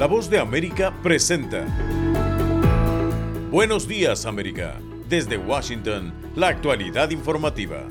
La Voz de América presenta Buenos Días, América. Desde Washington, la actualidad informativa.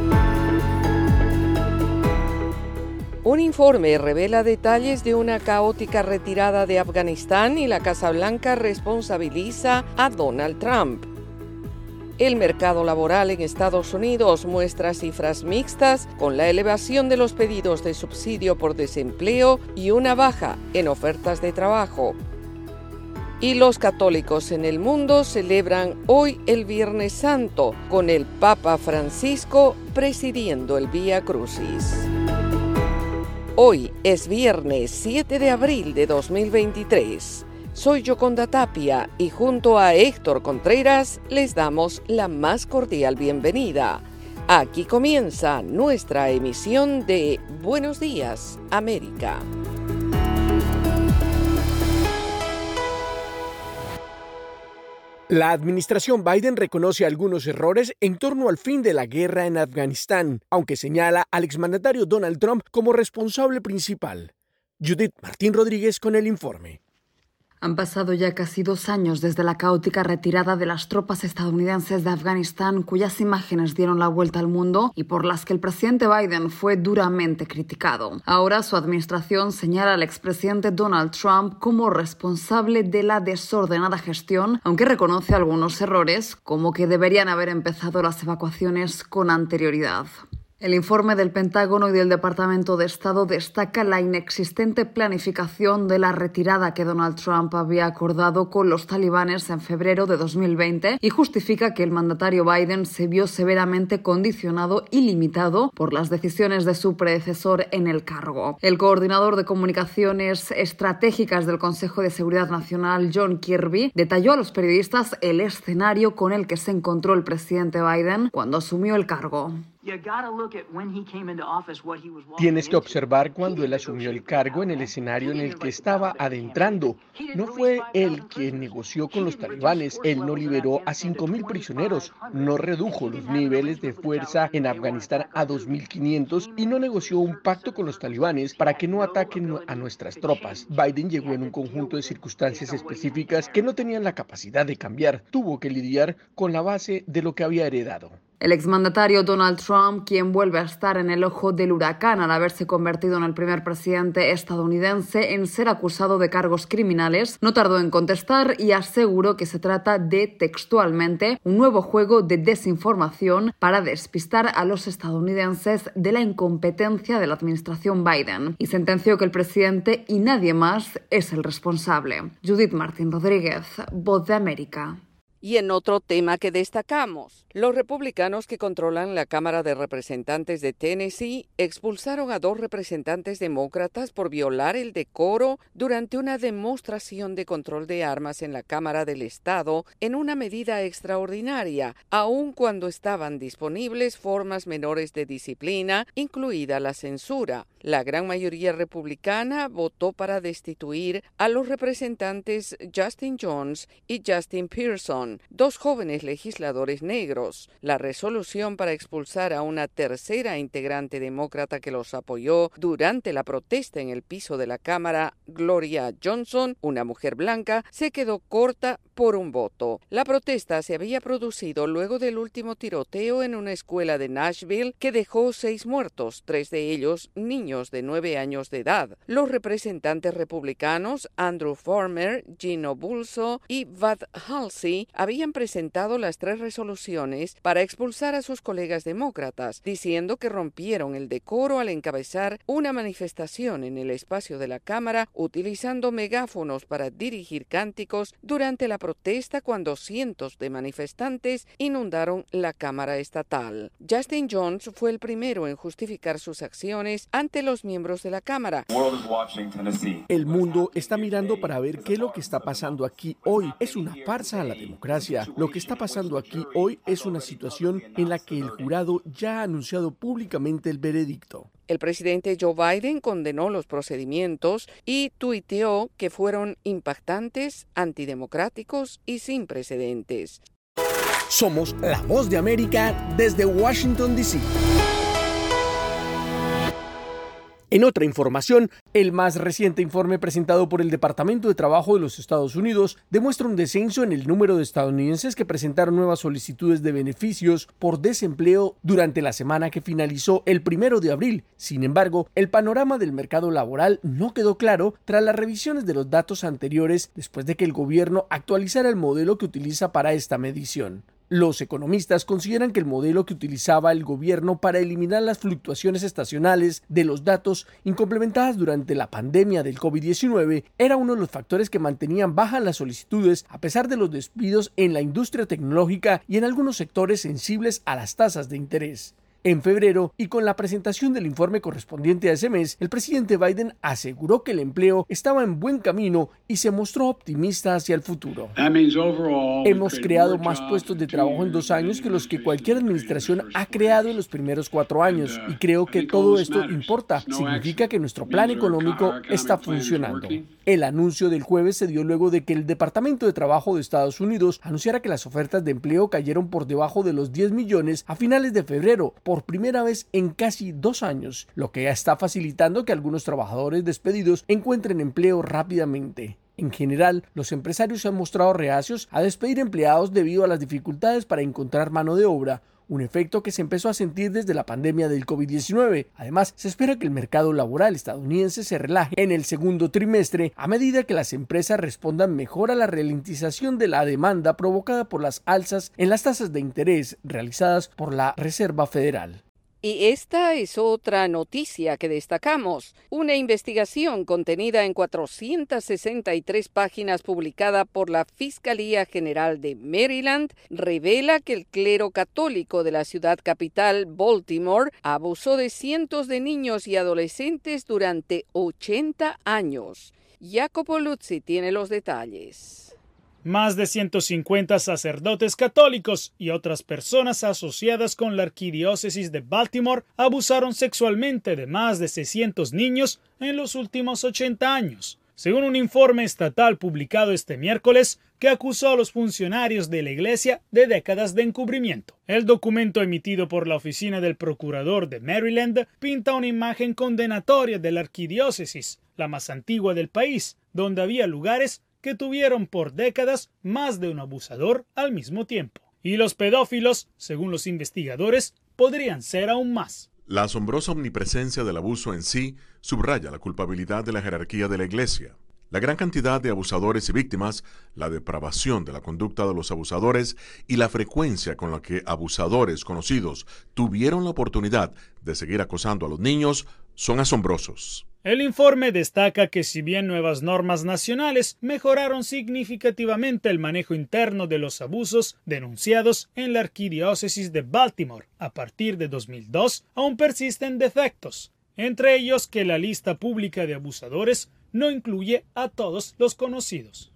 Un informe revela detalles de una caótica retirada de Afganistán y la Casa Blanca responsabiliza a Donald Trump. El mercado laboral en Estados Unidos muestra cifras mixtas, con la elevación de los pedidos de subsidio por desempleo y una baja en ofertas de trabajo. Y los católicos en el mundo celebran hoy el Viernes Santo, con el Papa Francisco presidiendo el Vía Crucis. Hoy es viernes 7 de abril de 2023. Soy Yoconda Tapia y junto a Héctor Contreras les damos la más cordial bienvenida. Aquí comienza nuestra emisión de Buenos Días, América. La administración Biden reconoce algunos errores en torno al fin de la guerra en Afganistán, aunque señala al exmandatario Donald Trump como responsable principal. Judith Martín Rodríguez con el informe. Han pasado ya casi 2 años desde la caótica retirada de las tropas estadounidenses de Afganistán, cuyas imágenes dieron la vuelta al mundo y por las que el presidente Biden fue duramente criticado. Ahora su administración señala al expresidente Donald Trump como responsable de la desordenada gestión, aunque reconoce algunos errores, como que deberían haber empezado las evacuaciones con anterioridad. El informe del Pentágono y del Departamento de Estado destaca la inexistente planificación de la retirada que Donald Trump había acordado con los talibanes en febrero de 2020 y justifica que el mandatario Biden se vio severamente condicionado y limitado por las decisiones de su predecesor en el cargo. El coordinador de comunicaciones estratégicas del Consejo de Seguridad Nacional, John Kirby, detalló a los periodistas el escenario con el que se encontró el presidente Biden cuando asumió el cargo. Tienes que observar cuando él asumió el cargo en el escenario en el que estaba adentrando. No fue él quien negoció con los talibanes, él no liberó a 5.000 prisioneros, no redujo los niveles de fuerza en Afganistán a 2.500 y no negoció un pacto con los talibanes para que no ataquen a nuestras tropas. Biden llegó en un conjunto de circunstancias específicas que no tenían la capacidad de cambiar. Tuvo que lidiar con la base de lo que había heredado. El exmandatario Donald Trump, quien vuelve a estar en el ojo del huracán al haberse convertido en el primer presidente estadounidense en ser acusado de cargos criminales, no tardó en contestar y aseguró que se trata de, textualmente, un nuevo juego de desinformación para despistar a los estadounidenses de la incompetencia de la administración Biden, y sentenció que el presidente y nadie más es el responsable. Judith Martín Rodríguez, Voz de América. Y en otro tema que destacamos, los republicanos que controlan la Cámara de Representantes de Tennessee expulsaron a 2 representantes demócratas por violar el decoro durante una demostración de control de armas en la Cámara del Estado en una medida extraordinaria, aun cuando estaban disponibles formas menores de disciplina, incluida la censura. La gran mayoría republicana votó para destituir a los representantes Justin Jones y Justin Pearson, 2 jóvenes legisladores negros. La resolución para expulsar a una tercera integrante demócrata que los apoyó durante la protesta en el piso de la Cámara, Gloria Johnson, una mujer blanca, se quedó corta por un voto. La protesta se había producido luego del último tiroteo en una escuela de Nashville que dejó 6 muertos, 3 de ellos niños de 9 años de edad. Los representantes republicanos Andrew Farmer, Gino Bulso y Vad Halsey habían presentado las 3 resoluciones para expulsar a sus colegas demócratas, diciendo que rompieron el decoro al encabezar una manifestación en el espacio de la Cámara utilizando megáfonos para dirigir cánticos durante la protesta cuando cientos de manifestantes inundaron la Cámara Estatal. Justin Jones fue el primero en justificar sus acciones ante los miembros de la Cámara. El mundo está mirando para ver qué es lo que está pasando aquí hoy. Es una farsa a la democracia. Lo que está pasando aquí hoy es una situación en la que el jurado ya ha anunciado públicamente el veredicto. El presidente Joe Biden condenó los procedimientos y tuiteó que fueron impactantes, antidemocráticos y sin precedentes. Somos la Voz de América desde Washington, D.C. En otra información, el más reciente informe presentado por el Departamento de Trabajo de los Estados Unidos demuestra un descenso en el número de estadounidenses que presentaron nuevas solicitudes de beneficios por desempleo durante la semana que finalizó el 1 de abril. Sin embargo, el panorama del mercado laboral no quedó claro tras las revisiones de los datos anteriores después de que el gobierno actualizara el modelo que utiliza para esta medición. Los economistas consideran que el modelo que utilizaba el gobierno para eliminar las fluctuaciones estacionales de los datos incomplementadas durante la pandemia del COVID-19 era uno de los factores que mantenían bajas las solicitudes a pesar de los despidos en la industria tecnológica y en algunos sectores sensibles a las tasas de interés. En febrero, y con la presentación del informe correspondiente a ese mes, el presidente Biden aseguró que el empleo estaba en buen camino y se mostró optimista hacia el futuro. Hemos creado más puestos de trabajo en 2 años que los que cualquier administración ha creado en los primeros 4 años, y creo que todo esto importa. Significa que nuestro plan económico está funcionando. El anuncio del jueves se dio luego de que el Departamento de Trabajo de Estados Unidos anunciara que las ofertas de empleo cayeron por debajo de los 10 millones a finales de febrero, por primera vez en casi 2 años, lo que ya está facilitando que algunos trabajadores despedidos encuentren empleo rápidamente. En general, los empresarios se han mostrado reacios a despedir empleados debido a las dificultades para encontrar mano de obra, un efecto que se empezó a sentir desde la pandemia del COVID-19. Además, se espera que el mercado laboral estadounidense se relaje en el segundo trimestre a medida que las empresas respondan mejor a la ralentización de la demanda provocada por las alzas en las tasas de interés realizadas por la Reserva Federal. Y esta es otra noticia que destacamos. Una investigación contenida en 463 páginas publicada por la Fiscalía General de Maryland revela que el clero católico de la ciudad capital, Baltimore, abusó de cientos de niños y adolescentes durante 80 años. Jacopo Luzzi tiene los detalles. Más de 150 sacerdotes católicos y otras personas asociadas con la arquidiócesis de Baltimore abusaron sexualmente de más de 600 niños en los últimos 80 años, según un informe estatal publicado este miércoles que acusó a los funcionarios de la Iglesia de décadas de encubrimiento. El documento emitido por la oficina del procurador de Maryland pinta una imagen condenatoria de la arquidiócesis, la más antigua del país, donde había lugares que tuvieron por décadas más de un abusador al mismo tiempo. Y los pedófilos, según los investigadores, podrían ser aún más. La asombrosa omnipresencia del abuso en sí subraya la culpabilidad de la jerarquía de la Iglesia. La gran cantidad de abusadores y víctimas, la depravación de la conducta de los abusadores y la frecuencia con la que abusadores conocidos tuvieron la oportunidad de seguir acosando a los niños son asombrosos. El informe destaca que si bien nuevas normas nacionales mejoraron significativamente el manejo interno de los abusos denunciados en la arquidiócesis de Baltimore a partir de 2002, aún persisten defectos, entre ellos que la lista pública de abusadores no incluye a todos los conocidos.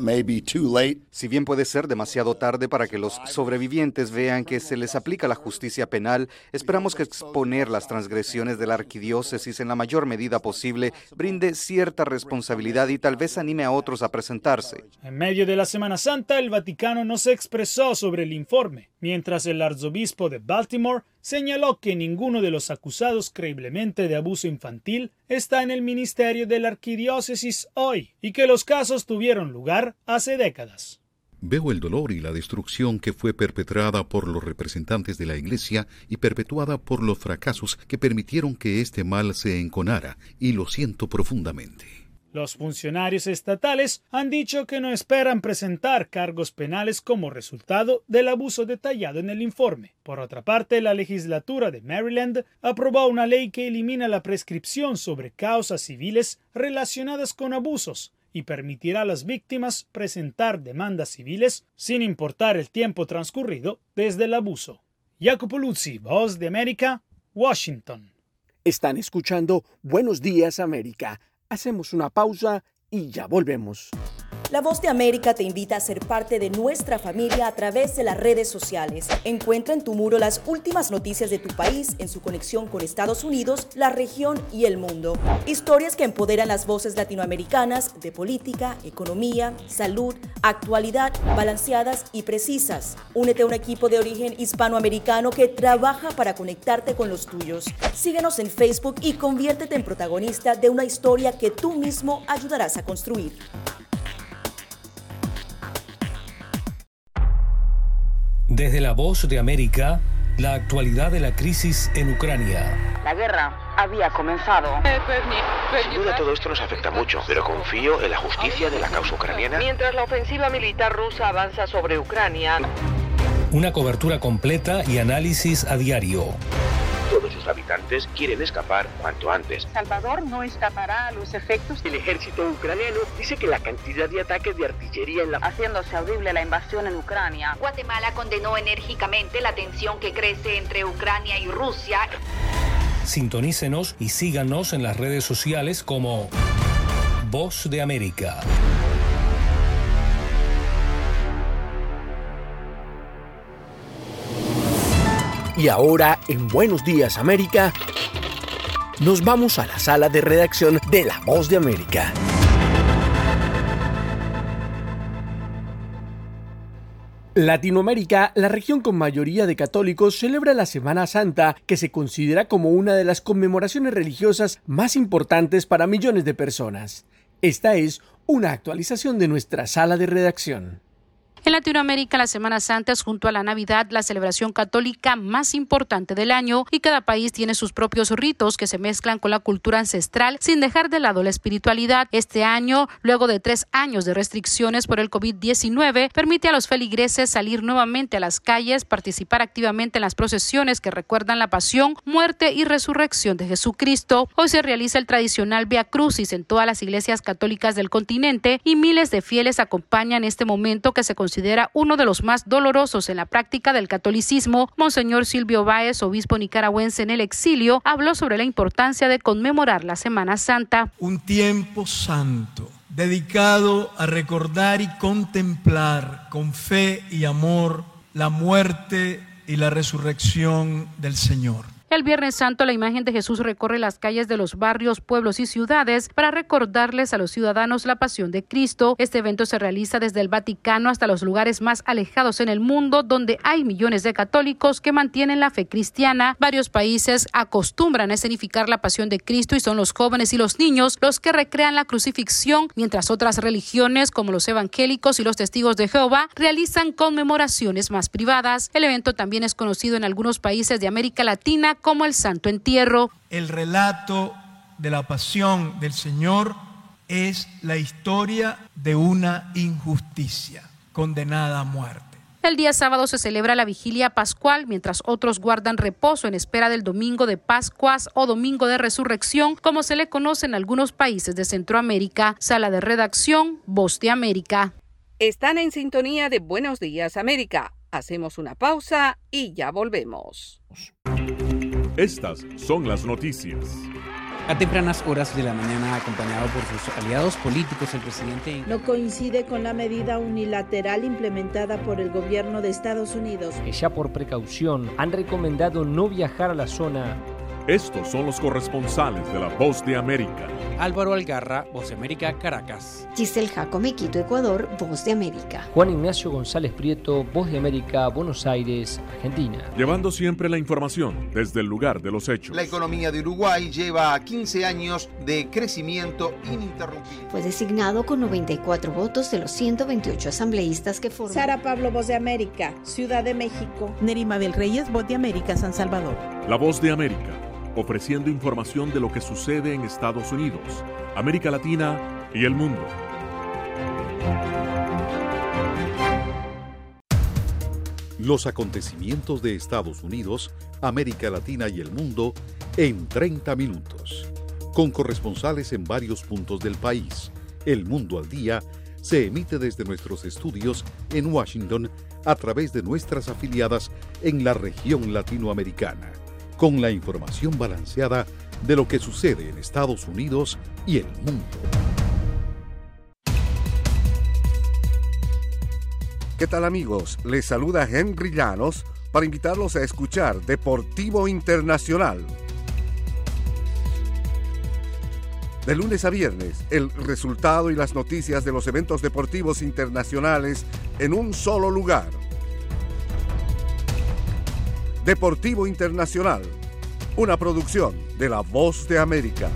Si bien puede ser demasiado tarde para que los sobrevivientes vean que se les aplica la justicia penal, esperamos que exponer las transgresiones de la arquidiócesis en la mayor medida posible brinde cierta responsabilidad y tal vez anime a otros a presentarse. En medio de la Semana Santa, el Vaticano no se expresó sobre el informe, mientras el arzobispo de Baltimore señaló que ninguno de los acusados creíblemente de abuso infantil está en el ministerio de la arquidiócesis hoy y que los casos tuvieron lugar hace décadas. Veo el dolor y la destrucción que fue perpetrada por los representantes de la Iglesia y perpetuada por los fracasos que permitieron que este mal se enconara, y lo siento profundamente. Los funcionarios estatales han dicho que no esperan presentar cargos penales como resultado del abuso detallado en el informe. Por otra parte, la legislatura de Maryland aprobó una ley que elimina la prescripción sobre causas civiles relacionadas con abusos y permitirá a las víctimas presentar demandas civiles sin importar el tiempo transcurrido desde el abuso. Jacopo Luzzi, Voz de América, Washington. Están escuchando Buenos Días América. Hacemos una pausa y ya volvemos. La Voz de América te invita a ser parte de nuestra familia a través de las redes sociales. Encuentra en tu muro las últimas noticias de tu país en su conexión con Estados Unidos, la región y el mundo. Historias que empoderan las voces latinoamericanas de política, economía, salud, actualidad, balanceadas y precisas. Únete a un equipo de origen hispanoamericano que trabaja para conectarte con los tuyos. Síguenos en Facebook y conviértete en protagonista de una historia que tú mismo ayudarás a construir. Desde la Voz de América, la actualidad de la crisis en Ucrania. La guerra había comenzado. Sin duda todo esto nos afecta mucho, pero confío en la justicia de la causa ucraniana. Mientras la ofensiva militar rusa avanza sobre Ucrania. Una cobertura completa y análisis a diario. Todos sus habitantes quieren escapar cuanto antes. Salvador no escapará a los efectos. El ejército ucraniano dice que la cantidad de ataques de artillería en la... haciéndose audible la invasión en Ucrania. Guatemala condenó enérgicamente la tensión que crece entre Ucrania y Rusia. Sintonícenos y síganos en las redes sociales como Voz de América. Y ahora, en Buenos Días América, nos vamos a la sala de redacción de La Voz de América. Latinoamérica, la región con mayoría de católicos, celebra la Semana Santa, que se considera como una de las conmemoraciones religiosas más importantes para millones de personas. Esta es una actualización de nuestra sala de redacción. En Latinoamérica, la Semana Santa es junto a la Navidad la celebración católica más importante del año y cada país tiene sus propios ritos que se mezclan con la cultura ancestral sin dejar de lado la espiritualidad. Este año, luego de 3 años de restricciones por el COVID-19, permite a los feligreses salir nuevamente a las calles, participar activamente en las procesiones que recuerdan la pasión, muerte y resurrección de Jesucristo. Hoy se realiza el tradicional Vía Crucis en todas las iglesias católicas del continente y miles de fieles acompañan este momento que se considera uno de los más dolorosos en la práctica del catolicismo. Monseñor Silvio Báez, obispo nicaragüense en el exilio, habló sobre la importancia de conmemorar la Semana Santa. Un tiempo santo dedicado a recordar y contemplar con fe y amor la muerte y la resurrección del Señor. El Viernes Santo, la imagen de Jesús recorre las calles de los barrios, pueblos y ciudades para recordarles a los ciudadanos la pasión de Cristo. Este evento se realiza desde el Vaticano hasta los lugares más alejados en el mundo, donde hay millones de católicos que mantienen la fe cristiana. Varios países acostumbran a escenificar la pasión de Cristo y son los jóvenes y los niños los que recrean la crucifixión, mientras otras religiones, como los evangélicos y los testigos de Jehová, realizan conmemoraciones más privadas. El evento también es conocido en algunos países de América Latina como el Santo Entierro. El relato de la pasión del Señor es la historia de una injusticia condenada a muerte. El día sábado se celebra la vigilia pascual, mientras otros guardan reposo en espera del domingo de Pascuas o domingo de resurrección, como se le conoce en algunos países de Centroamérica. Sala de redacción, Voz de América. Están en sintonía de Buenos Días América. Hacemos una pausa y ya volvemos. Estas son las noticias. A tempranas horas de la mañana, acompañado por sus aliados políticos, el presidente no coincide con la medida unilateral implementada por el gobierno de Estados Unidos, que ya por precaución han recomendado no viajar a la zona. Estos son los corresponsales de La Voz de América. Álvaro Algarra, Voz de América, Caracas. Giselle Jacome, Quito, Ecuador, Voz de América. Juan Ignacio González Prieto, Voz de América, Buenos Aires, Argentina. Llevando siempre la información desde el lugar de los hechos. La economía de Uruguay lleva 15 años de crecimiento ininterrumpido. Fue designado con 94 votos de los 128 asambleístas que forman. Sara Pablo, Voz de América, Ciudad de México. Nerima Bel Reyes, Voz de América, San Salvador. La Voz de América, ofreciendo información de lo que sucede en Estados Unidos, América Latina y el mundo. Los acontecimientos de Estados Unidos, América Latina y el mundo en 30 minutos. Con corresponsales en varios puntos del país. El Mundo al Día se emite desde nuestros estudios en Washington a través de nuestras afiliadas en la región latinoamericana, con la información balanceada de lo que sucede en Estados Unidos y el mundo. ¿Qué tal, amigos? Les saluda Henry Llanos para invitarlos a escuchar Deportivo Internacional. De lunes a viernes, el resultado y las noticias de los eventos deportivos internacionales en un solo lugar. Deportivo Internacional, una producción de La Voz de América.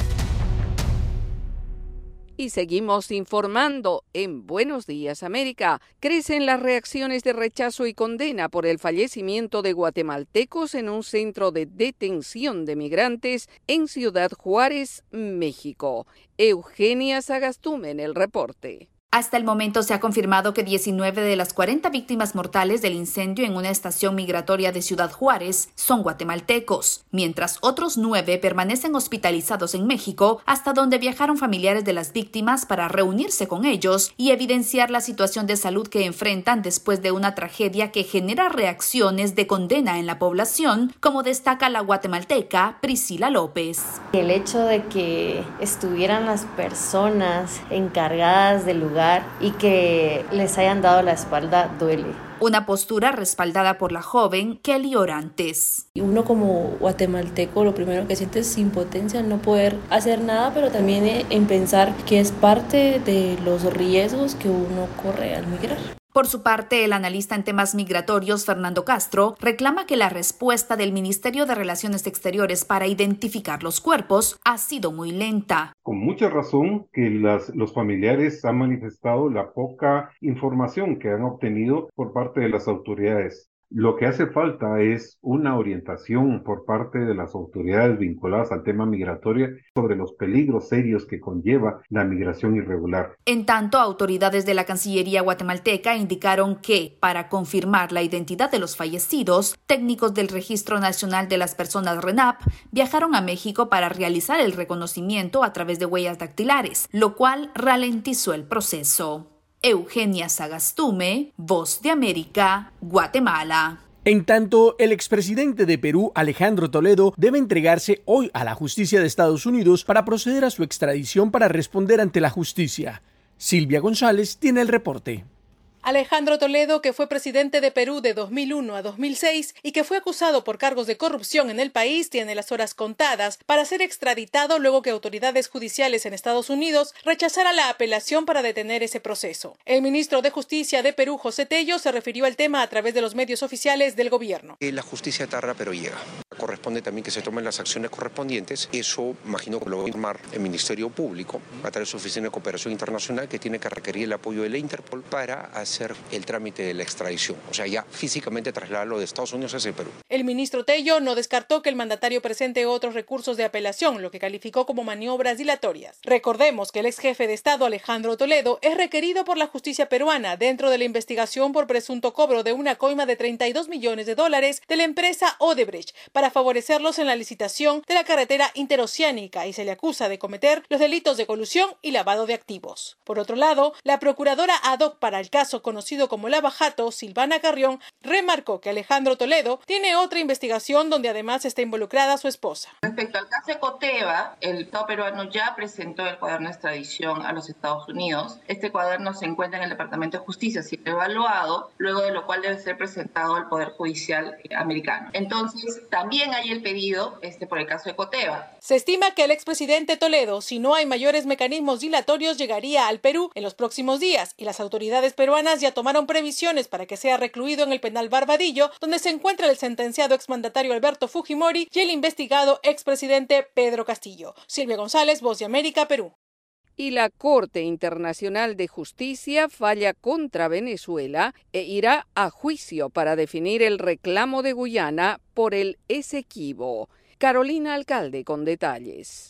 Y seguimos informando en Buenos Días América. Crecen las reacciones de rechazo y condena por el fallecimiento de guatemaltecos en un centro de detención de migrantes en Ciudad Juárez, México. Eugenia Sagastume en el reporte. Hasta el momento se ha confirmado que 19 de las 40 víctimas mortales del incendio en una estación migratoria de Ciudad Juárez son guatemaltecos, mientras otros 9 permanecen hospitalizados en México, hasta donde viajaron familiares de las víctimas para reunirse con ellos y evidenciar la situación de salud que enfrentan después de una tragedia que genera reacciones de condena en la población, como destaca la guatemalteca Priscila López. El hecho de que estuvieran las personas encargadas del lugar y que les hayan dado la espalda duele. Una postura respaldada por la joven Kelly Orantes. Y uno como guatemalteco lo primero que siente es impotencia, no poder hacer nada, pero también en pensar que es parte de los riesgos que uno corre al migrar. Por su parte, el analista en temas migratorios Fernando Castro reclama que la respuesta del Ministerio de Relaciones Exteriores para identificar los cuerpos ha sido muy lenta. Con mucha razón que los familiares han manifestado la poca información que han obtenido por parte de las autoridades. Lo que hace falta es una orientación por parte de las autoridades vinculadas al tema migratorio sobre los peligros serios que conlleva la migración irregular. En tanto, autoridades de la Cancillería guatemalteca indicaron que, para confirmar la identidad de los fallecidos, técnicos del Registro Nacional de las Personas RENAP viajaron a México para realizar el reconocimiento a través de huellas dactilares, lo cual ralentizó el proceso. Eugenia Sagastume, Voz de América, Guatemala. En tanto, el expresidente de Perú, Alejandro Toledo, debe entregarse hoy a la justicia de Estados Unidos para proceder a su extradición para responder ante la justicia. Silvia González tiene el reporte. Alejandro Toledo, que fue presidente de Perú de 2001 a 2006 y que fue acusado por cargos de corrupción en el país, tiene las horas contadas para ser extraditado luego que autoridades judiciales en Estados Unidos rechazaran la apelación para detener ese proceso. El ministro de Justicia de Perú, José Tello, se refirió al tema a través de los medios oficiales del gobierno. La justicia tarda, pero llega. Corresponde también que se tomen las acciones correspondientes. Eso, imagino que lo va a firmar el Ministerio Público a través de su Oficina de Cooperación Internacional, que tiene que requerir el apoyo de la Interpol para hacer el trámite de la extradición, o sea, ya físicamente trasladarlo de Estados Unidos hacia Perú. El ministro Tello no descartó que el mandatario presente otros recursos de apelación, lo que calificó como maniobras dilatorias. Recordemos que el ex jefe de Estado, Alejandro Toledo, es requerido por la justicia peruana dentro de la investigación por presunto cobro de una coima de $32 millones de la empresa Odebrecht para favorecerlos en la licitación de la carretera interoceánica y se le acusa de cometer los delitos de colusión y lavado de activos. Por otro lado, la procuradora ad hoc para el caso conocido como Lava Jato, Silvana Carrión, remarcó que Alejandro Toledo tiene otra investigación donde además está involucrada su esposa. Respecto al caso de Coteva, el Estado peruano ya presentó el cuaderno de extradición a los Estados Unidos. Este cuaderno se encuentra en el Departamento de Justicia, siendo evaluado, luego de lo cual debe ser presentado al Poder Judicial americano. Entonces, también hay el pedido por el caso de Coteva. Se estima que el expresidente Toledo, si no hay mayores mecanismos dilatorios, llegaría al Perú en los próximos días y las autoridades peruanas ya tomaron previsiones para que sea recluido en el penal Barbadillo, donde se encuentra el sentenciado exmandatario Alberto Fujimori y el investigado expresidente Pedro Castillo. Silvia González, Voz de América, Perú. Y la Corte Internacional de Justicia falla contra Venezuela e irá a juicio para definir el reclamo de Guyana por el Esequibo. Carolina Alcalde con detalles.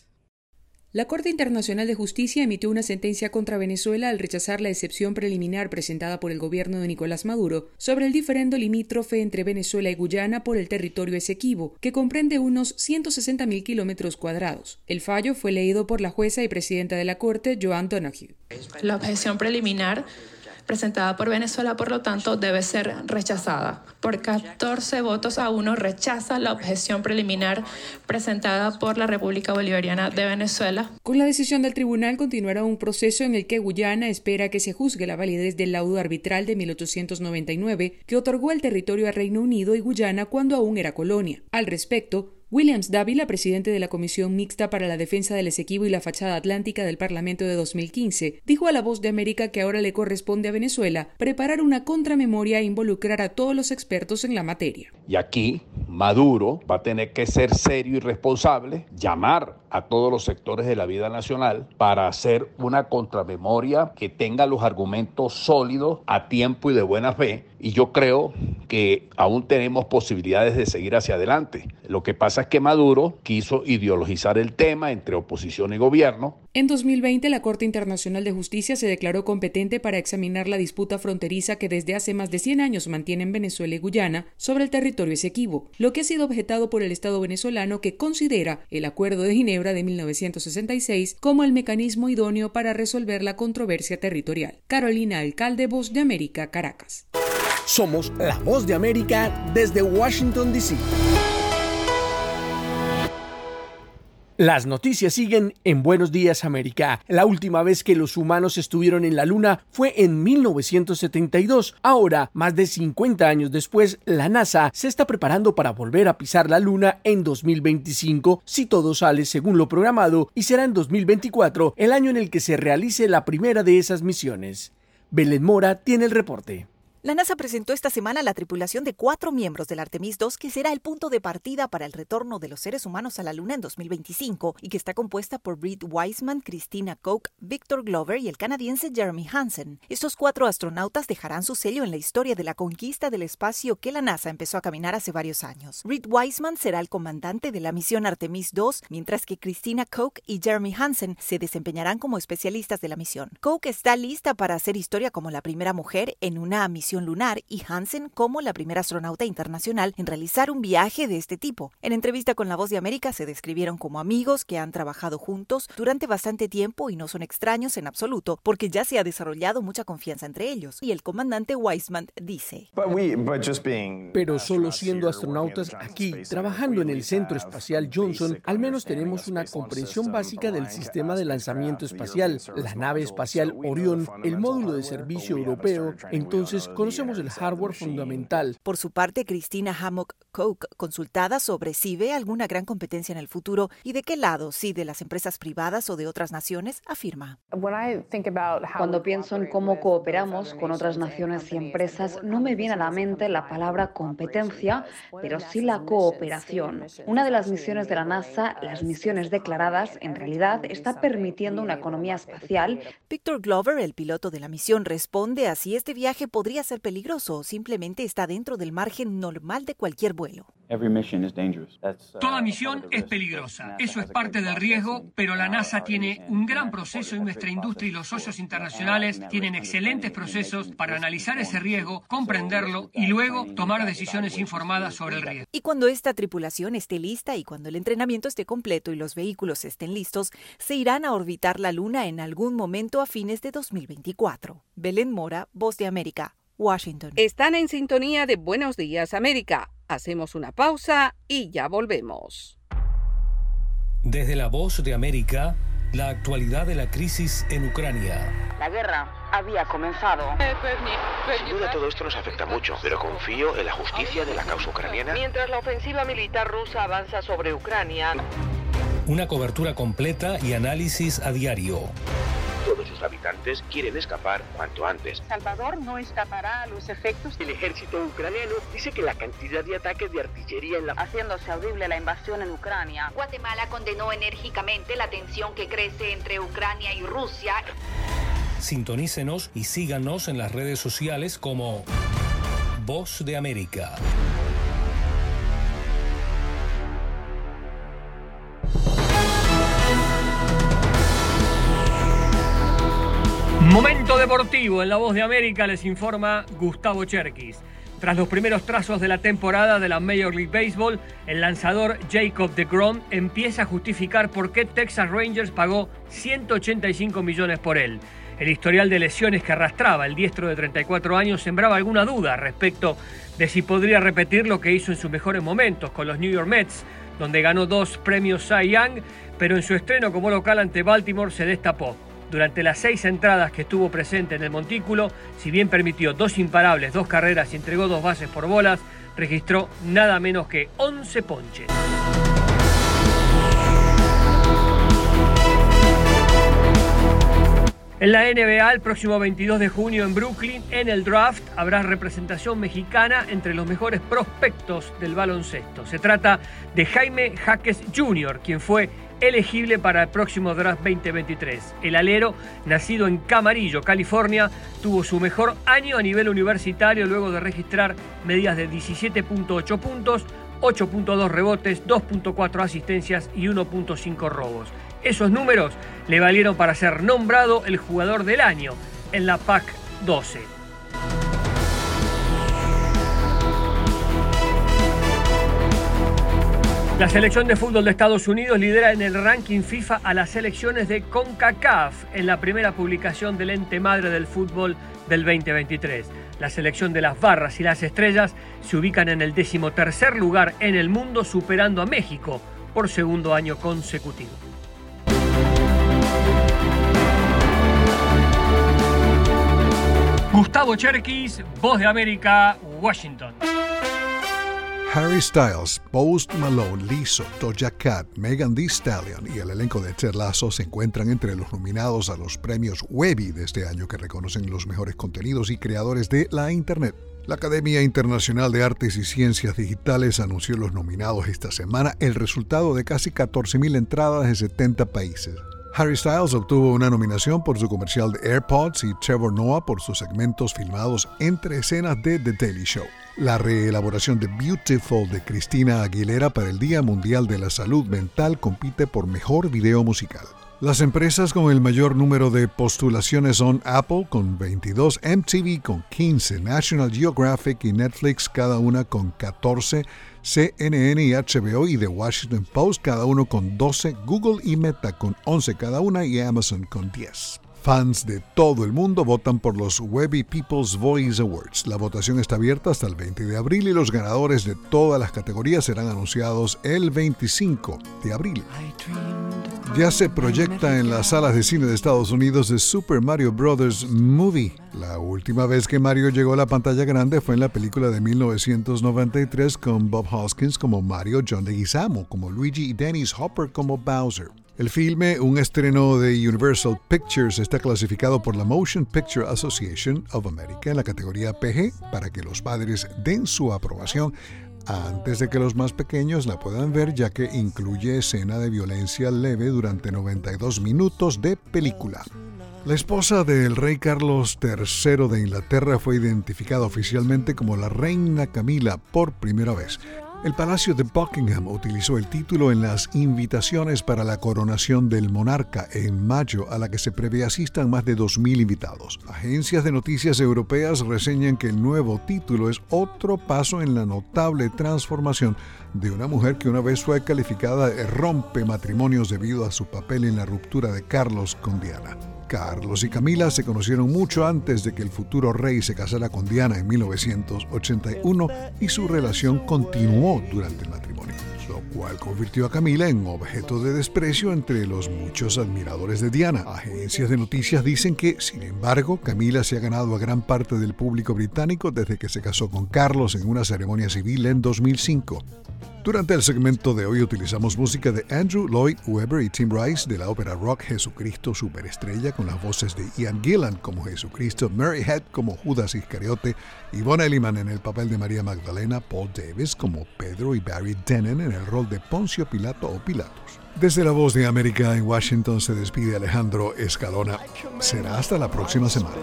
La Corte Internacional de Justicia emitió una sentencia contra Venezuela al rechazar la excepción preliminar presentada por el gobierno de Nicolás Maduro sobre el diferendo limítrofe entre Venezuela y Guyana por el territorio Esequibo, que comprende unos 160.000 kilómetros cuadrados. El fallo fue leído por la jueza y presidenta de la Corte, Joan Donoghue. La objeción preliminar presentada por Venezuela, por lo tanto, debe ser rechazada. Por 14-1 rechaza la objeción preliminar presentada por la República Bolivariana de Venezuela. Con la decisión del tribunal continuará un proceso en el que Guyana espera que se juzgue la validez del laudo arbitral de 1899 que otorgó el territorio a Reino Unido y Guyana cuando aún era colonia. Al respecto, Williams Dávila, presidente de la Comisión Mixta para la Defensa del Esequibo y la Fachada Atlántica del Parlamento de 2015, dijo a La Voz de América que ahora le corresponde a Venezuela preparar una contramemoria e involucrar a todos los expertos en la materia. Y aquí Maduro va a tener que ser serio y responsable, llamar a todos los sectores de la vida nacional para hacer una contramemoria que tenga los argumentos sólidos, a tiempo y de buena fe. Y yo creo que aún tenemos posibilidades de seguir hacia adelante. Lo que pasa es que Maduro quiso ideologizar el tema entre oposición y gobierno. En 2020, la Corte Internacional de Justicia se declaró competente para examinar la disputa fronteriza que desde hace más de 100 años mantienen Venezuela y Guyana sobre el territorio Esequibo, lo que ha sido objetado por el Estado venezolano, que considera el Acuerdo de Ginebra de 1966 como el mecanismo idóneo para resolver la controversia territorial. Carolina Alcalde, Voz de América, Caracas. Somos La Voz de América desde Washington, D.C. Las noticias siguen en Buenos Días América. La última vez que los humanos estuvieron en la Luna fue en 1972. Ahora, más de 50 años después, la NASA se está preparando para volver a pisar la Luna en 2025, si todo sale según lo programado, y será en 2024 el año en el que se realice la primera de esas misiones. Belén Mora tiene el reporte. La NASA presentó esta semana la tripulación de 4 miembros del Artemis II, que será el punto de partida para el retorno de los seres humanos a la Luna en 2025 y que está compuesta por Reed Wiseman, Christina Koch, Victor Glover y el canadiense Jeremy Hansen. Estos 4 astronautas dejarán su sello en la historia de la conquista del espacio que la NASA empezó a caminar hace varios años. Reed Wiseman será el comandante de la misión Artemis II, mientras que Christina Koch y Jeremy Hansen se desempeñarán como especialistas de la misión. Koch está lista para hacer historia como la primera mujer en una misión lunar y Hansen como la primera astronauta internacional en realizar un viaje de este tipo. En entrevista con La Voz de América se describieron como amigos que han trabajado juntos durante bastante tiempo y no son extraños en absoluto porque ya se ha desarrollado mucha confianza entre ellos. Y el comandante Wiseman dice: Pero solo siendo astronautas aquí, trabajando en el Centro Espacial Johnson, al menos tenemos una comprensión básica del sistema de lanzamiento espacial, la nave espacial Orión, el módulo de servicio europeo. Entonces, conocemos el hardware fundamental. Por su parte, Christina Hammock Koch, consultada sobre si ve alguna gran competencia en el futuro y de qué lado, si de las empresas privadas o de otras naciones, afirma: Cuando pienso en cómo cooperamos con otras naciones y empresas, no me viene a la mente la palabra competencia, pero sí la cooperación. Una de las misiones de la NASA, las misiones declaradas, en realidad está permitiendo una economía espacial. Victor Glover, el piloto de la misión, responde a si este viaje podría ser peligroso o simplemente está dentro del margen normal de cualquier vuelo. Toda misión es peligrosa, eso es parte del riesgo, pero la NASA tiene un gran proceso y nuestra industria y los socios internacionales tienen excelentes procesos para analizar ese riesgo, comprenderlo y luego tomar decisiones informadas sobre el riesgo. Y cuando esta tripulación esté lista y cuando el entrenamiento esté completo y los vehículos estén listos, se irán a orbitar la Luna en algún momento a fines de 2024. Belén Mora, Voz de América, Washington. Están en sintonía de Buenos Días América. Hacemos una pausa y ya volvemos. Desde La Voz de América, la actualidad de la crisis en Ucrania. La guerra había comenzado. Sin duda todo esto nos afecta mucho, pero confío en la justicia de la causa ucraniana. Mientras la ofensiva militar rusa avanza sobre Ucrania. Una cobertura completa y análisis a diario. Todos sus habitantes quieren escapar cuanto antes. Salvador no escapará a los efectos. El ejército ucraniano dice que la cantidad de ataques de artillería en la... haciéndose audible la invasión en Ucrania. Guatemala condenó enérgicamente la tensión que crece entre Ucrania y Rusia. Sintonícenos y síganos en las redes sociales como Voz de América. Momento deportivo en La Voz de América, les informa Gustavo Cherkis. Tras los primeros trazos de la temporada de la Major League Baseball, el lanzador Jacob deGrom empieza a justificar por qué Texas Rangers pagó $185 millones por él. El historial de lesiones que arrastraba el diestro de 34 años sembraba alguna duda respecto de si podría repetir lo que hizo en sus mejores momentos con los New York Mets, donde ganó 2 premios Cy Young, pero en su estreno como local ante Baltimore se destapó. Durante las 6 entradas que estuvo presente en el montículo, si bien permitió 2 imparables, 2 carreras y entregó 2 bases por bolas, registró nada menos que 11 ponches. En la NBA, el próximo 22 de junio en Brooklyn, en el draft, habrá representación mexicana entre los mejores prospectos del baloncesto. Se trata de Jaime Jaques Jr., quien fue elegible para el próximo draft 2023. El alero, nacido en Camarillo, California, tuvo su mejor año a nivel universitario luego de registrar medias de 17.8 puntos, 8.2 rebotes, 2.4 asistencias y 1.5 robos. Esos números le valieron para ser nombrado el jugador del año en la PAC 12. La selección de fútbol de Estados Unidos lidera en el ranking FIFA a las selecciones de CONCACAF en la primera publicación del ente madre del fútbol del 2023. La selección de las Barras y las Estrellas se ubican en el 13º lugar en el mundo, superando a México por segundo año consecutivo. Gustavo Cherkis, Voz de América, Washington. Harry Styles, Post Malone, Lizzo, Doja Cat, Megan Thee Stallion y el elenco de Ted Lasso se encuentran entre los nominados a los premios Webby de este año, que reconocen los mejores contenidos y creadores de la Internet. La Academia Internacional de Artes y Ciencias Digitales anunció los nominados esta semana, el resultado de casi 14,000 entradas de 70 países. Harry Styles obtuvo una nominación por su comercial de AirPods y Trevor Noah por sus segmentos filmados entre escenas de The Daily Show. La reelaboración de Beautiful de Christina Aguilera para el Día Mundial de la Salud Mental compite por mejor video musical. Las empresas con el mayor número de postulaciones son Apple con 22, MTV con 15, National Geographic y Netflix cada una con 14, CNN y HBO y The Washington Post cada uno con 12, Google y Meta con 11 cada una y Amazon con 10. Fans de todo el mundo votan por los Webby People's Voice Awards. La votación está abierta hasta el 20 de abril y los ganadores de todas las categorías serán anunciados el 25 de abril. Ya se proyecta en las salas de cine de Estados Unidos The Super Mario Bros. Movie. La última vez que Mario llegó a la pantalla grande fue en la película de 1993 con Bob Hoskins como Mario, John Leguizamo como Luigi y Dennis Hopper como Bowser. El filme, un estreno de Universal Pictures, está clasificado por la Motion Picture Association of America en la categoría PG para que los padres den su aprobación antes de que los más pequeños la puedan ver, ya que incluye escena de violencia leve durante 92 minutos de película. La esposa del rey Carlos III de Inglaterra fue identificada oficialmente como la reina Camila por primera vez. El Palacio de Buckingham utilizó el título en las invitaciones para la coronación del monarca en mayo, a la que se prevé asistan más de 2,000 invitados. Agencias de noticias europeas reseñan que el nuevo título es otro paso en la notable transformación de una mujer que una vez fue calificada de rompe matrimonios debido a su papel en la ruptura de Carlos con Diana. Carlos y Camila se conocieron mucho antes de que el futuro rey se casara con Diana en 1981 y su relación continuó durante el matrimonio, lo cual convirtió a Camila en objeto de desprecio entre los muchos admiradores de Diana. Agencias de noticias dicen que, sin embargo, Camila se ha ganado a gran parte del público británico desde que se casó con Carlos en una ceremonia civil en 2005. Durante el segmento de hoy utilizamos música de Andrew Lloyd Webber y Tim Rice de la ópera rock Jesucristo Superestrella, con las voces de Ian Gillan como Jesucristo, Mary Head como Judas Iscariote, Yvonne Elliman en el papel de María Magdalena, Paul Davis como Pedro y Barry Dennen en el rol de Poncio Pilato o Pilatos. Desde la Voz de América en Washington se despide Alejandro Escalona. Será hasta la próxima semana.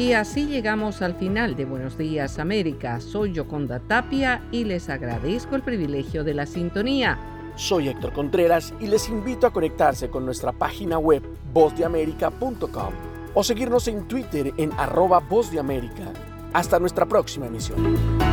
Y así llegamos al final de Buenos Días América. Soy Yoconda Tapia y les agradezco el privilegio de la sintonía. Soy Héctor Contreras y les invito a conectarse con nuestra página web vozdeamerica.com o seguirnos en Twitter en @vozdeamerica. Hasta nuestra próxima emisión.